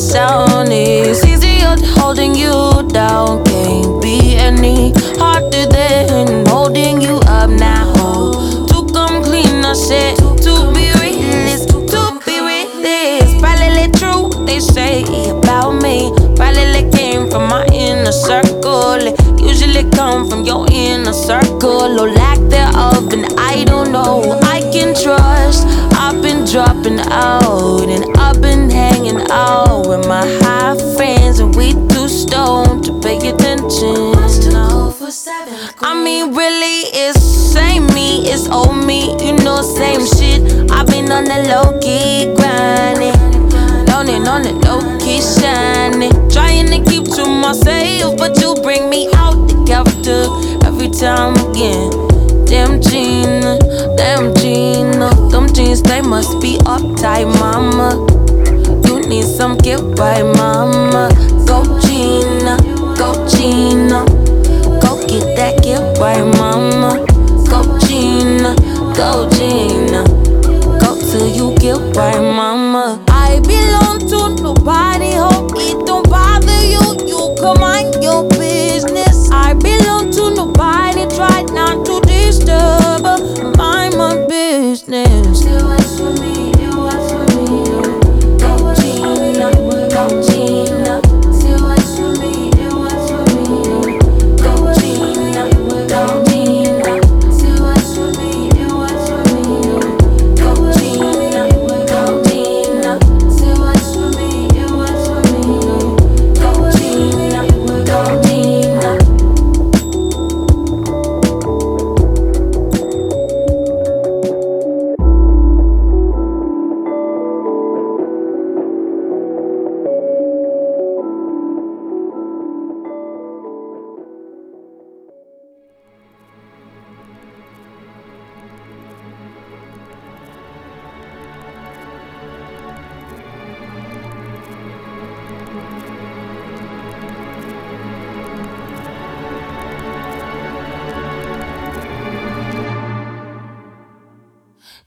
sound is easier than holding you down. Can't be any harder than holding you up now. To come clean, I said, to be realist, to be realist. Probably true what they say about me. Probably came from my inner circle. It usually come from your inner circle or lack thereof, and I don't know. I can trust. I've been dropping out and I've been hanging out with my high friends, and we too stoned to pay attention. I mean, really, it's same me, it's old me, you know, same shit. I've been on the low key grinding, loaning on the low key shining, trying to keep to myself, but you bring me out the character every time again. Damn Gina, them jeans, they must be uptight, mama. You need some get right, mama. Go Gina, go get that get right, mama.